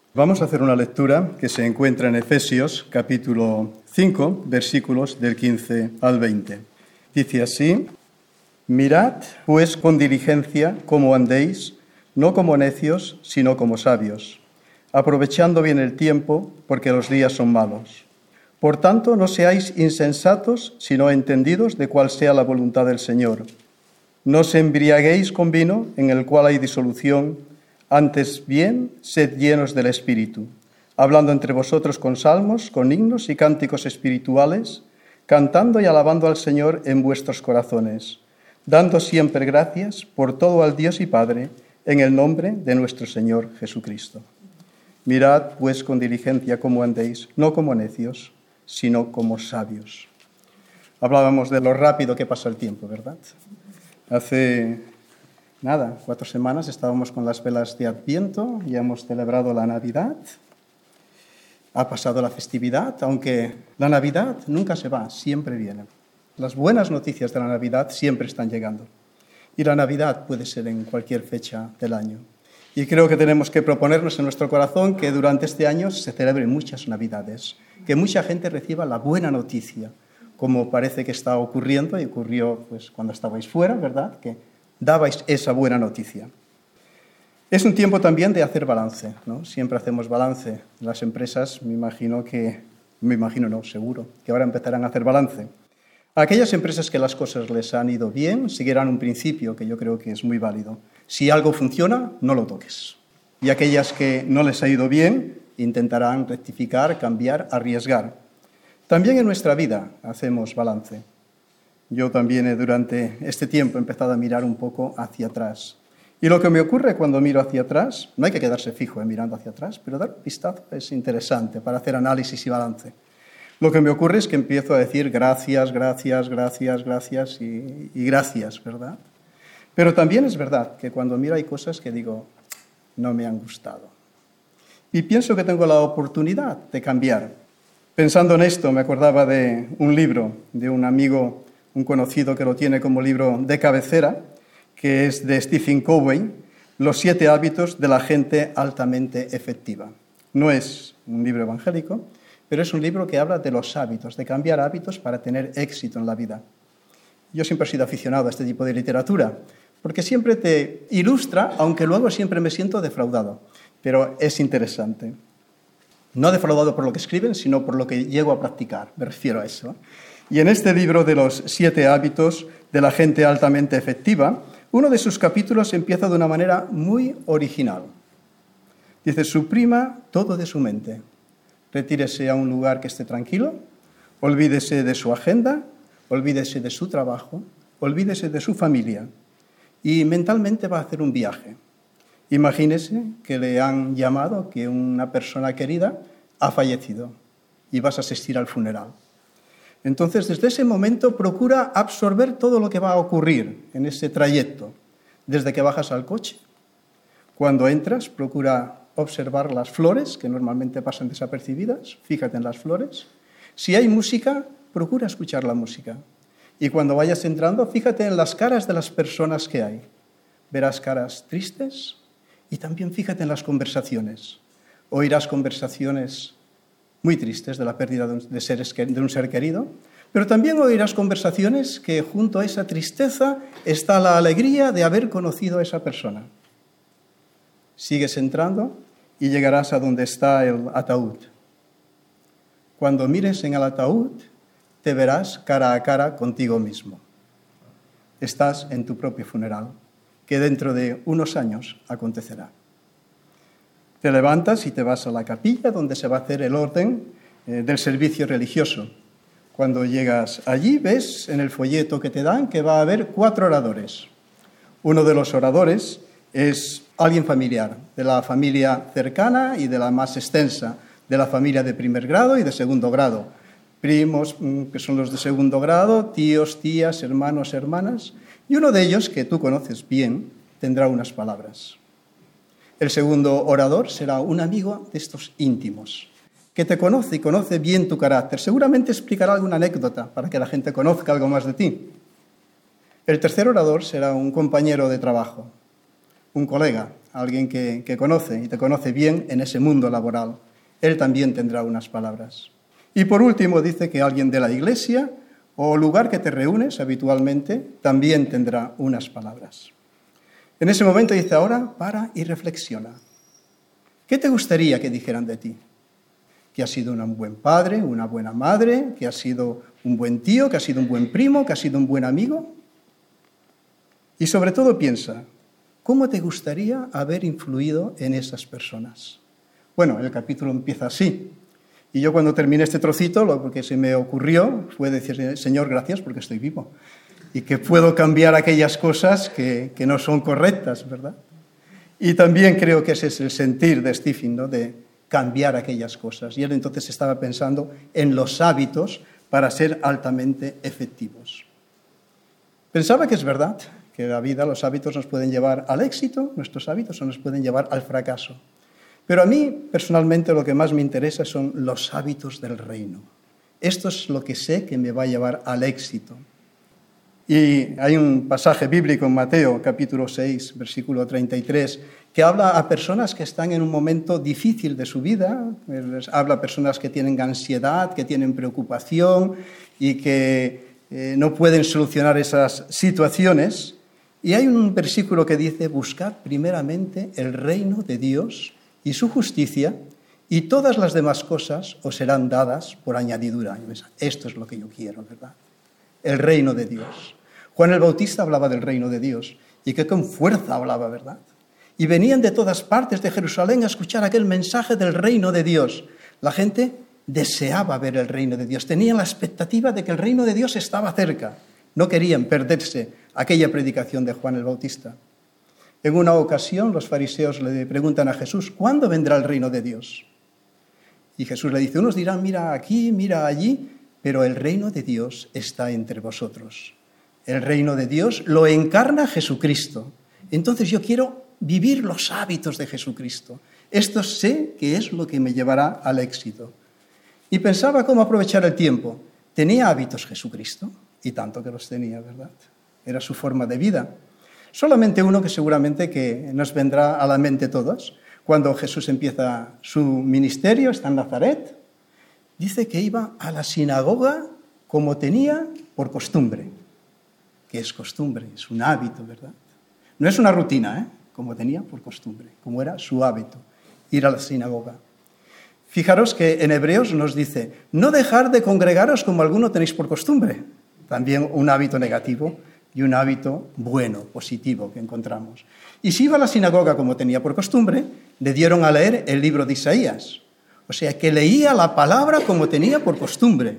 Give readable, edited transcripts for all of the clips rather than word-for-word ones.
Vamos a hacer una lectura que se encuentra en Efesios, capítulo 5, versículos del 15 al 20. Dice así: Mirad, pues, con diligencia cómo andéis, no como necios, sino como sabios, aprovechando bien el tiempo, porque los días son malos. Por tanto, no seáis insensatos, sino entendidos de cuál sea la voluntad del Señor. No os embriaguéis con vino, en el cual hay disolución, antes bien, sed llenos del Espíritu, hablando entre vosotros con salmos, con himnos y cánticos espirituales, cantando y alabando al Señor en vuestros corazones, dando siempre gracias por todo al Dios y Padre, en el nombre de nuestro Señor Jesucristo. Mirad, pues, con diligencia cómo andéis, no como necios, sino como sabios. Hablábamos de lo rápido que pasa el tiempo, ¿verdad? Hace 4 semanas estábamos con las velas de Adviento, ya hemos celebrado la Navidad. Ha pasado la festividad, aunque la Navidad nunca se va, siempre viene. Las buenas noticias de la Navidad siempre están llegando. Y la Navidad puede ser en cualquier fecha del año. Y creo que tenemos que proponernos en nuestro corazón que durante este año se celebren muchas Navidades, que mucha gente reciba la buena noticia, como parece que está ocurriendo y ocurrió pues, cuando estabais fuera, ¿verdad? Que dabais esa buena noticia. Es un tiempo también de hacer balance, ¿no? Siempre hacemos balance. Las empresas, seguro, que ahora empezarán a hacer balance. Aquellas empresas que las cosas les han ido bien, seguirán un principio que yo creo que es muy válido. Si algo funciona, no lo toques. Y aquellas que no les ha ido bien, intentarán rectificar, cambiar, arriesgar. También en nuestra vida hacemos balance. Yo también durante este tiempo he empezado a mirar un poco hacia atrás. Y lo que me ocurre cuando miro hacia atrás, no hay que quedarse fijo mirando hacia atrás, pero dar un vistazo es interesante para hacer análisis y balance. Lo que me ocurre es que empiezo a decir gracias, gracias, gracias, gracias y gracias, ¿verdad? Pero también es verdad que cuando miro hay cosas que digo, no me han gustado. Y pienso que tengo la oportunidad de cambiar. Pensando en esto, me acordaba de un libro de un amigo, un conocido que lo tiene como libro de cabecera, que es de Stephen Covey, Los 7 hábitos de la gente altamente efectiva. No es un libro evangélico, pero es un libro que habla de los hábitos, de cambiar hábitos para tener éxito en la vida. Yo siempre he sido aficionado a este tipo de literatura, porque siempre te ilustra, aunque luego siempre me siento defraudado, pero es interesante. No defraudado por lo que escriben, sino por lo que llego a practicar, me refiero a eso. Y en este libro de los 7 hábitos de la gente altamente efectiva, uno de sus capítulos empieza de una manera muy original. Dice, suprima todo de su mente. Retírese a un lugar que esté tranquilo, olvídese de su agenda, olvídese de su trabajo, olvídese de su familia y mentalmente va a hacer un viaje. Imagínese que le han llamado que una persona querida ha fallecido y vas a asistir al funeral. Entonces, desde ese momento procura absorber todo lo que va a ocurrir en ese trayecto. Desde que bajas al coche, cuando entras, procura observar las flores, que normalmente pasan desapercibidas, fíjate en las flores. Si hay música, procura escuchar la música. Y cuando vayas entrando, fíjate en las caras de las personas que hay. Verás caras tristes y también fíjate en las conversaciones. Oirás conversaciones muy tristes de la pérdida de un ser querido, pero también oirás conversaciones que junto a esa tristeza está la alegría de haber conocido a esa persona. Sigues entrando y llegarás a donde está el ataúd. Cuando mires en el ataúd, te verás cara a cara contigo mismo. Estás en tu propio funeral, que dentro de unos años acontecerá. Te levantas y te vas a la capilla donde se va a hacer el orden del servicio religioso. Cuando llegas allí, ves en el folleto que te dan que va a haber 4 oradores. Uno de los oradores es alguien familiar, de la familia cercana y de la más extensa, de la familia de primer grado y de segundo grado. Primos, que son los de segundo grado, tíos, tías, hermanos, hermanas. Y uno de ellos, que tú conoces bien, tendrá unas palabras. El segundo orador será un amigo de estos íntimos, que te conoce y conoce bien tu carácter. Seguramente explicará alguna anécdota para que la gente conozca algo más de ti. El tercer orador será un compañero de trabajo, un colega, alguien que conoce y te conoce bien en ese mundo laboral. Él también tendrá unas palabras. Y por último dice que alguien de la iglesia o lugar que te reúnes habitualmente también tendrá unas palabras. En ese momento dice, ahora para y reflexiona. ¿Qué te gustaría que dijeran de ti? Que has sido un buen padre, una buena madre, que has sido un buen tío, que has sido un buen primo, que has sido un buen amigo. Y sobre todo piensa, ¿cómo te gustaría haber influido en esas personas? Bueno, el capítulo empieza así. Y yo cuando terminé este trocito, lo que se me ocurrió fue decir, Señor, gracias porque estoy vivo. Y que puedo cambiar aquellas cosas que no son correctas, ¿verdad? Y también creo que ese es el sentir de Stephen, ¿no? De cambiar aquellas cosas. Y él entonces estaba pensando en los hábitos para ser altamente efectivos. Pensaba que es verdad que la vida, los hábitos nos pueden llevar al éxito, nuestros hábitos, o nos pueden llevar al fracaso. Pero a mí, personalmente, lo que más me interesa son los hábitos del reino. Esto es lo que sé que me va a llevar al éxito. Y hay un pasaje bíblico en Mateo, capítulo 6, versículo 33, que habla a personas que están en un momento difícil de su vida, habla a personas que tienen ansiedad, que tienen preocupación y que no pueden solucionar esas situaciones. Y hay un versículo que dice, buscad primeramente el reino de Dios y su justicia, y todas las demás cosas os serán dadas por añadidura. Esto es lo que yo quiero, ¿verdad? El reino de Dios. Juan el Bautista hablaba del reino de Dios, y que con fuerza hablaba, ¿verdad? Y venían de todas partes de Jerusalén a escuchar aquel mensaje del reino de Dios. La gente deseaba ver el reino de Dios, tenían la expectativa de que el reino de Dios estaba cerca. No querían perderse aquella predicación de Juan el Bautista. En una ocasión los fariseos le preguntan a Jesús, ¿cuándo vendrá el reino de Dios? Y Jesús le dice, unos dirán, mira aquí, mira allí, pero el reino de Dios está entre vosotros. El reino de Dios lo encarna Jesucristo. Entonces yo quiero vivir los hábitos de Jesucristo. Esto sé que es lo que me llevará al éxito. Y pensaba cómo aprovechar el tiempo. ¿Tenía hábitos Jesucristo? Y tanto que los tenía, ¿verdad? Era su forma de vida. Solamente uno que seguramente que nos vendrá a la mente todos. Cuando Jesús empieza su ministerio, está en Nazaret, dice que iba a la sinagoga como tenía por costumbre. Que es costumbre, es un hábito, ¿verdad? No es una rutina, como tenía por costumbre, como era su hábito, ir a la sinagoga. Fijaros que en Hebreos nos dice, no dejar de congregaros como alguno tenéis por costumbre. También un hábito negativo y un hábito bueno, positivo que encontramos. Y si iba a la sinagoga como tenía por costumbre, le dieron a leer el libro de Isaías. O sea, que leía la palabra como tenía por costumbre.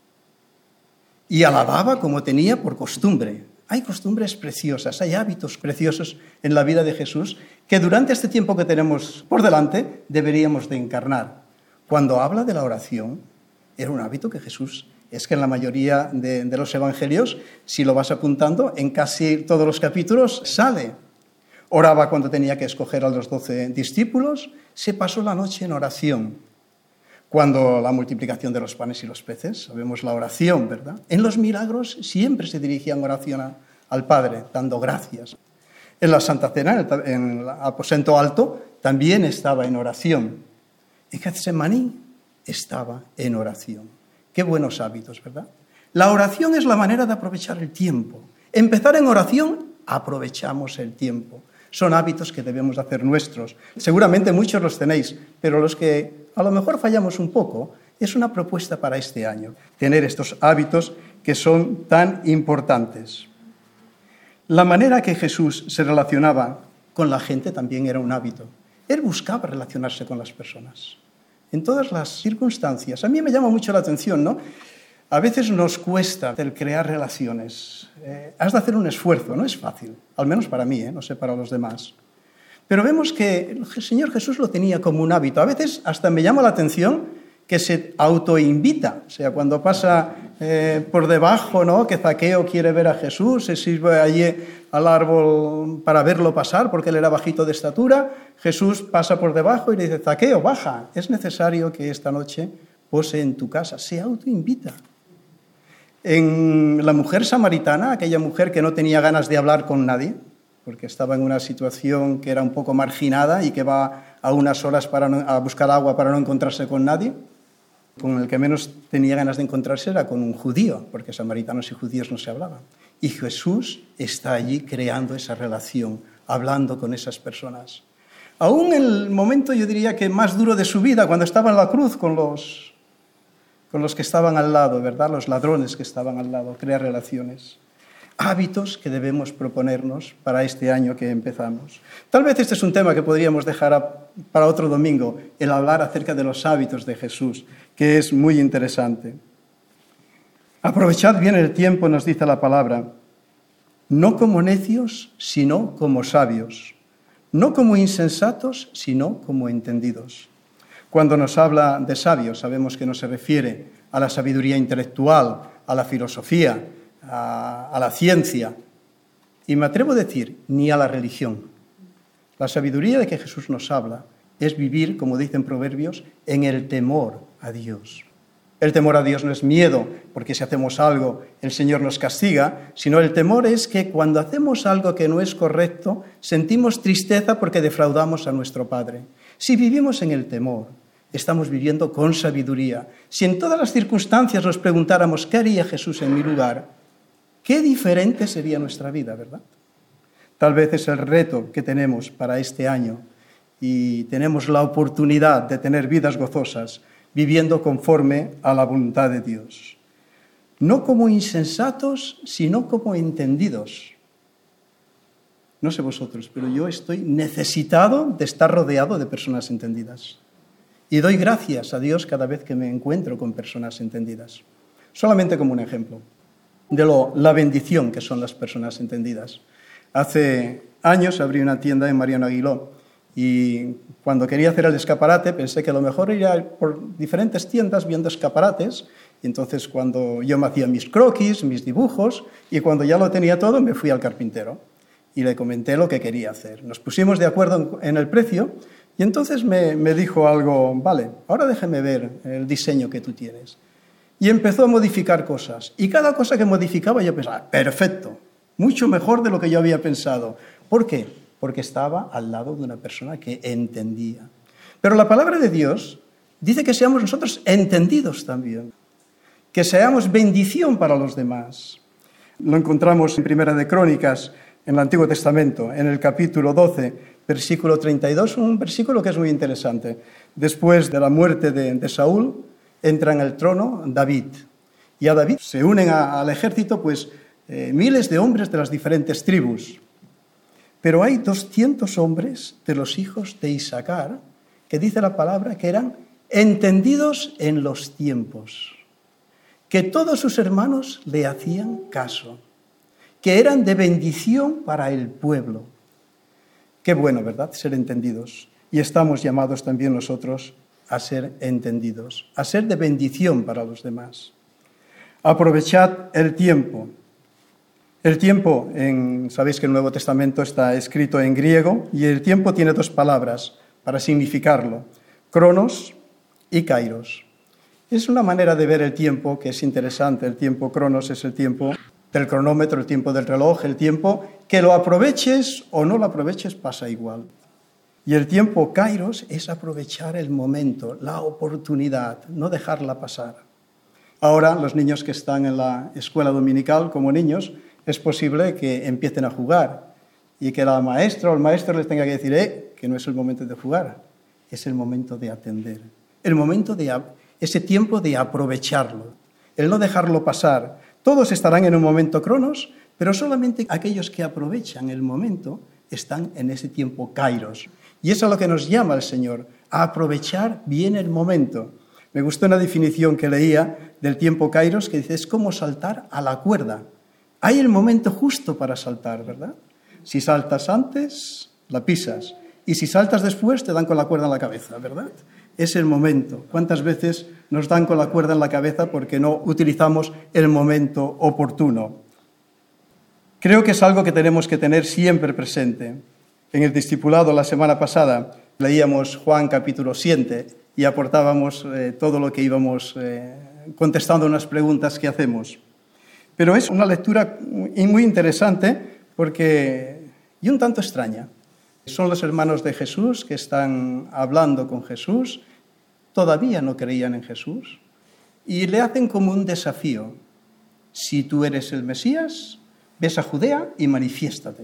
Y alababa como tenía por costumbre. Hay costumbres preciosas, hay hábitos preciosos en la vida de Jesús que durante este tiempo que tenemos por delante deberíamos de encarnar. Cuando habla de la oración, era un hábito que Jesús, es que en la mayoría de los evangelios, si lo vas apuntando, en casi todos los capítulos sale. Oraba cuando tenía que escoger a los 12 discípulos, se pasó la noche en oración. Cuando la multiplicación de los panes y los peces, sabemos la oración, ¿verdad? En los milagros siempre se dirigía en oración al Padre, dando gracias. En la Santa Cena, en el aposento alto, también estaba en oración. En Getsemaní estaba en oración. Qué buenos hábitos, ¿verdad? La oración es la manera de aprovechar el tiempo. Empezar en oración, aprovechamos el tiempo. Son hábitos que debemos hacer nuestros. Seguramente muchos los tenéis, pero los que a lo mejor fallamos un poco, es una propuesta para este año, tener estos hábitos que son tan importantes. La manera que Jesús se relacionaba con la gente también era un hábito. Él buscaba relacionarse con las personas, en todas las circunstancias. A mí me llama mucho la atención, ¿no? A veces nos cuesta el crear relaciones. Has de hacer un esfuerzo, no es fácil, al menos para mí, no sé para los demás. Pero vemos que el Señor Jesús lo tenía como un hábito. A veces hasta me llama la atención que se autoinvita. O sea, cuando pasa por debajo, ¿no? Que Zaqueo quiere ver a Jesús, se sirve allí al árbol para verlo pasar porque él era bajito de estatura. Jesús pasa por debajo y le dice, Zaqueo, baja, es necesario que esta noche pose en tu casa. Se autoinvita. En la mujer samaritana, aquella mujer que no tenía ganas de hablar con nadie, porque estaba en una situación que era un poco marginada y que va a unas horas a buscar agua para no encontrarse con nadie. Con el que menos tenía ganas de encontrarse era con un judío, porque samaritanos y judíos no se hablaban. Y Jesús está allí creando esa relación, hablando con esas personas. Aún en el momento, yo diría que más duro de su vida, cuando estaba en la cruz con los que estaban al lado, ¿verdad? Los ladrones que estaban al lado, crea relaciones. Hábitos que debemos proponernos para este año que empezamos. Tal vez este es un tema que podríamos dejar para otro domingo, el hablar acerca de los hábitos de Jesús, que es muy interesante. Aprovechad bien el tiempo, nos dice la palabra, no como necios, sino como sabios, no como insensatos, sino como entendidos. Cuando nos habla de sabios, sabemos que no se refiere a la sabiduría intelectual, a la filosofía, a la ciencia, y me atrevo a decir, ni a la religión. La sabiduría de que Jesús nos habla es vivir, como dicen Proverbios, en el temor a Dios. El temor a Dios no es miedo, porque si hacemos algo el Señor nos castiga, sino el temor es que cuando hacemos algo que no es correcto, sentimos tristeza porque defraudamos a nuestro Padre. Si vivimos en el temor, estamos viviendo con sabiduría. Si en todas las circunstancias nos preguntáramos qué haría Jesús en mi lugar, qué diferente sería nuestra vida, ¿verdad? Tal vez es el reto que tenemos para este año y tenemos la oportunidad de tener vidas gozosas viviendo conforme a la voluntad de Dios. No como insensatos, sino como entendidos. No sé vosotros, pero yo estoy necesitado de estar rodeado de personas entendidas. Y doy gracias a Dios cada vez que me encuentro con personas entendidas. Solamente como un ejemplo de la bendición que son las personas entendidas. Hace años abrí una tienda en Mariano Aguiló y cuando quería hacer el escaparate pensé que lo mejor era por diferentes tiendas viendo escaparates, y entonces cuando yo me hacía mis croquis, mis dibujos, y cuando ya lo tenía todo me fui al carpintero y le comenté lo que quería hacer. Nos pusimos de acuerdo en el precio y entonces me dijo algo, vale, ahora déjeme ver el diseño que tú tienes. Y empezó a modificar cosas. Y cada cosa que modificaba yo pensaba, perfecto, mucho mejor de lo que yo había pensado. ¿Por qué? Porque estaba al lado de una persona que entendía. Pero la palabra de Dios dice que seamos nosotros entendidos también, que seamos bendición para los demás. Lo encontramos en Primera de Crónicas, en el Antiguo Testamento, en el capítulo 12, versículo 32, un versículo que es muy interesante. Después de la muerte de Saúl, entra en el trono David. Y a David se unen al ejército miles de hombres de las diferentes tribus. Pero hay 200 hombres de los hijos de Isaacar, que dice la palabra que eran entendidos en los tiempos, que todos sus hermanos le hacían caso, que eran de bendición para el pueblo. Qué bueno, ¿verdad?, ser entendidos. Y estamos llamados también nosotros a ser entendidos, a ser de bendición para los demás. Aprovechad el tiempo. El tiempo, sabéis que el Nuevo Testamento está escrito en griego y el tiempo tiene dos palabras para significarlo, cronos y kairos. Es una manera de ver el tiempo que es interesante. El tiempo cronos es el tiempo del cronómetro, el tiempo del reloj, el tiempo que lo aproveches o no lo aproveches pasa igual. Y el tiempo kairos es aprovechar el momento, la oportunidad, no dejarla pasar. Ahora, los niños que están en la escuela dominical como niños, es posible que empiecen a jugar y que la maestra o el maestro les tenga que decir que no es el momento de jugar, es el momento de atender, ese tiempo de aprovecharlo, el no dejarlo pasar. Todos estarán en un momento cronos, pero solamente aquellos que aprovechan el momento están en ese tiempo kairos. Y eso es lo que nos llama el Señor, a aprovechar bien el momento. Me gustó una definición que leía del tiempo kairos que dice, es como saltar a la cuerda. Hay el momento justo para saltar, ¿verdad? Si saltas antes, la pisas. Y si saltas después, te dan con la cuerda en la cabeza, ¿verdad? Es el momento. ¿Cuántas veces nos dan con la cuerda en la cabeza porque no utilizamos el momento oportuno? Creo que es algo que tenemos que tener siempre presente. En el discipulado la semana pasada leíamos Juan capítulo 7 y aportábamos todo lo que íbamos contestando unas preguntas que hacemos. Pero es una lectura muy interesante porque y un tanto extraña. Son los hermanos de Jesús que están hablando con Jesús, todavía no creían en Jesús, y le hacen como un desafío. Si tú eres el Mesías, ves a Judea y manifiéstate.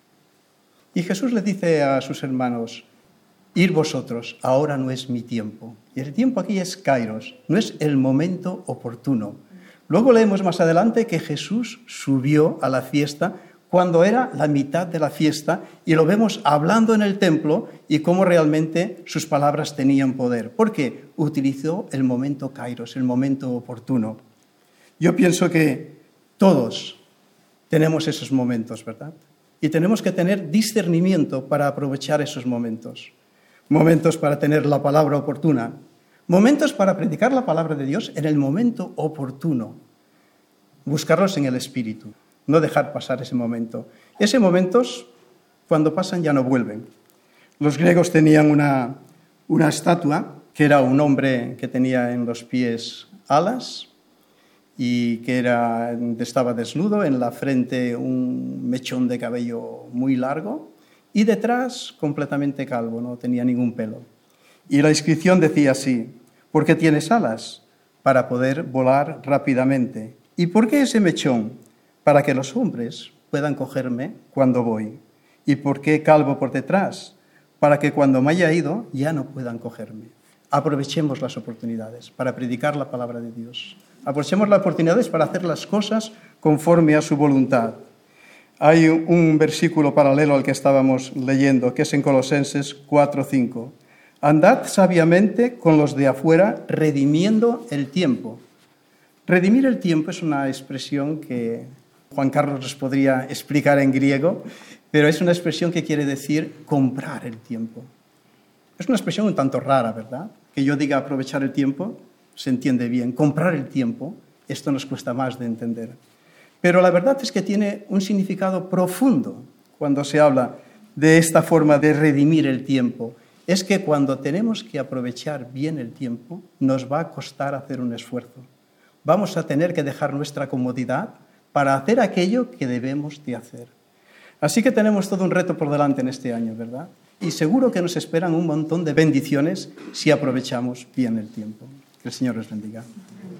Y Jesús le dice a sus hermanos, ir vosotros, ahora no es mi tiempo. Y el tiempo aquí es kairos, no es el momento oportuno. Luego leemos más adelante que Jesús subió a la fiesta cuando era la mitad de la fiesta y lo vemos hablando en el templo y cómo realmente sus palabras tenían poder. Porque utilizó el momento kairos, el momento oportuno. Yo pienso que todos tenemos esos momentos, ¿verdad? Y tenemos que tener discernimiento para aprovechar esos momentos. Momentos para tener la palabra oportuna. Momentos para predicar la palabra de Dios en el momento oportuno. Buscarlos en el Espíritu. No dejar pasar ese momento. Esos momentos, cuando pasan, ya no vuelven. Los griegos tenían una estatua que era un hombre que tenía en los pies alas y que estaba desnudo, en la frente un mechón de cabello muy largo y detrás completamente calvo, no tenía ningún pelo. Y la inscripción decía así: ¿por qué tienes alas? Para poder volar rápidamente. ¿Y por qué ese mechón? Para que los hombres puedan cogerme cuando voy. ¿Y por qué calvo por detrás? Para que cuando me haya ido ya no puedan cogerme. Aprovechemos las oportunidades para predicar la palabra de Dios. Aprovechemos las oportunidades para hacer las cosas conforme a su voluntad. Hay un versículo paralelo al que estábamos leyendo, que es en Colosenses 4:5. Andad sabiamente con los de afuera, redimiendo el tiempo. Redimir el tiempo es una expresión que Juan Carlos nos podría explicar en griego, pero es una expresión que quiere decir comprar el tiempo. Es una expresión un tanto rara, ¿verdad? Que yo diga aprovechar el tiempo, se entiende bien. Comprar el tiempo, esto nos cuesta más de entender. Pero la verdad es que tiene un significado profundo cuando se habla de esta forma de redimir el tiempo. Es que cuando tenemos que aprovechar bien el tiempo, nos va a costar hacer un esfuerzo. Vamos a tener que dejar nuestra comodidad para hacer aquello que debemos de hacer. Así que tenemos todo un reto por delante en este año, ¿verdad? Y seguro que nos esperan un montón de bendiciones si aprovechamos bien el tiempo. Que el Señor les bendiga.